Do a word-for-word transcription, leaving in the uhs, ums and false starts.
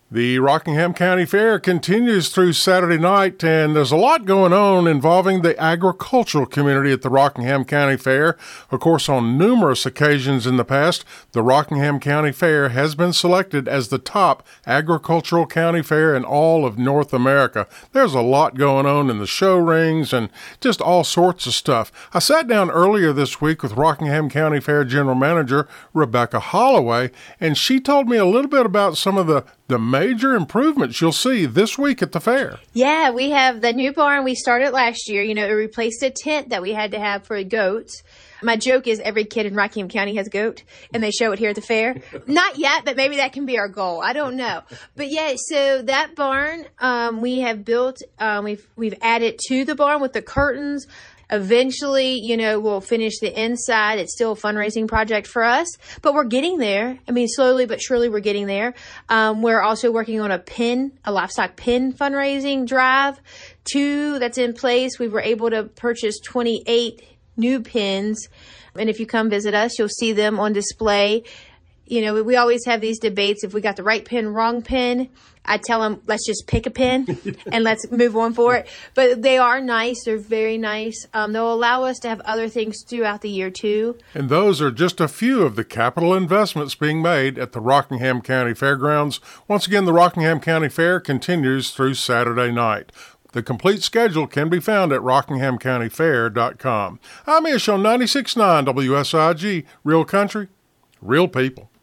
The Rockingham County Fair continues through Saturday night, and there's a lot going on involving the agricultural community at the Rockingham County Fair. Of course, on numerous occasions in the past, the Rockingham County Fair has been selected as the top agricultural county fair in all of North America. There's a lot going on in the show rings and just all sorts of stuff. I sat down earlier this week with Rockingham County Fair General Manager Rebecca Holloway, and she told me a little bit about some of the the major improvements you'll see this week at the fair. Yeah, we have the new barn we started last year. You know, it replaced a tent that we had to have for goats. My joke is every kid in Rockingham County has a goat, and they show it here at the fair. Not yet, but maybe that can be our goal. I don't know. But yeah, so that barn um, we have built, um, we've we've added to the barn with the curtains. Eventually, you know, we'll finish the inside. It's still a fundraising project for us, but we're getting there. I mean, slowly but surely we're getting there. Um, we're also working on a pen, a livestock pen fundraising drive, too, that's in place. We were able to purchase twenty-eight new pens, and if you come visit us, you'll see them on display. You know, we always have these debates if we got the right pen, wrong pen. I tell them, let's just pick a pen and let's move on for it. But they are nice. They're very nice. Um, they'll allow us to have other things throughout the year, too. And those are just a few of the capital investments being made at the Rockingham County Fairgrounds. Once again, the Rockingham County Fair continues through Saturday night. The complete schedule can be found at rockingham county fair dot com. I'm Ish on ninety-six point nine W S I G, Real Country, Real People.